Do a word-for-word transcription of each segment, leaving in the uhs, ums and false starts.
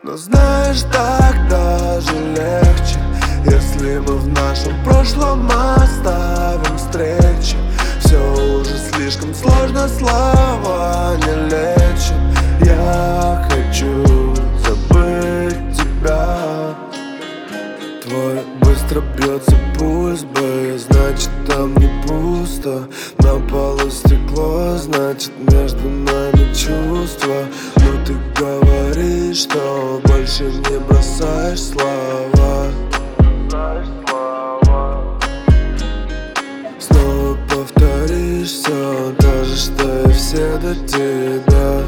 Но знаешь, так даже легче, если мы в нашем прошлом оставим встречи. Все уже слишком сложно, слова не лечат. Я хочу забыть тебя. Твой быстро бьется пульс, бэй, значит там не пусто. На полу стекло, значит между нами чувства. Но ты говоришь, что больше не бросаешь слова. Снова повторишь все то же, что и все до тебя.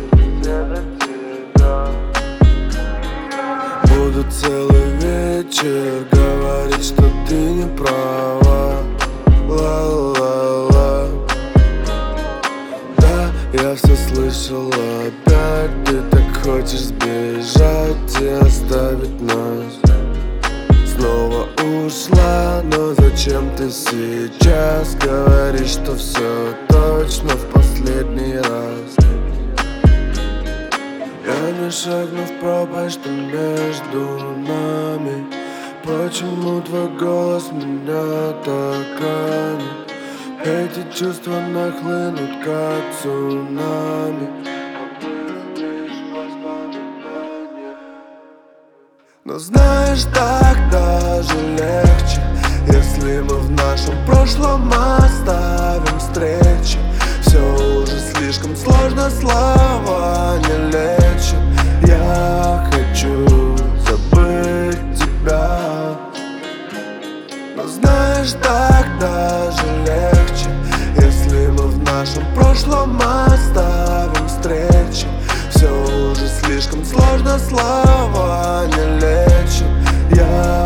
Буду целый вечер говорить, что ты не права. Ла-ла-ла. Да, я все слышал опять. Ты так хочешь сбежать и оставить нас. Снова ушла, но зачем ты сейчас говоришь, что все точно в последний раз? Я не шагну в пропасть, что между нами. Почему твой голос меня так ранит? Эти чувства нахлынут, как цунами. Но знаешь, так даже легче, если мы в нашем прошлом оставим встречи. Все уже слишком сложно, слова не лечат. Я хочу забыть тебя. Но знаешь, так даже легче, если мы в нашем прошлом оставим встречи. Все уже слишком сложно, слова не лечат. Я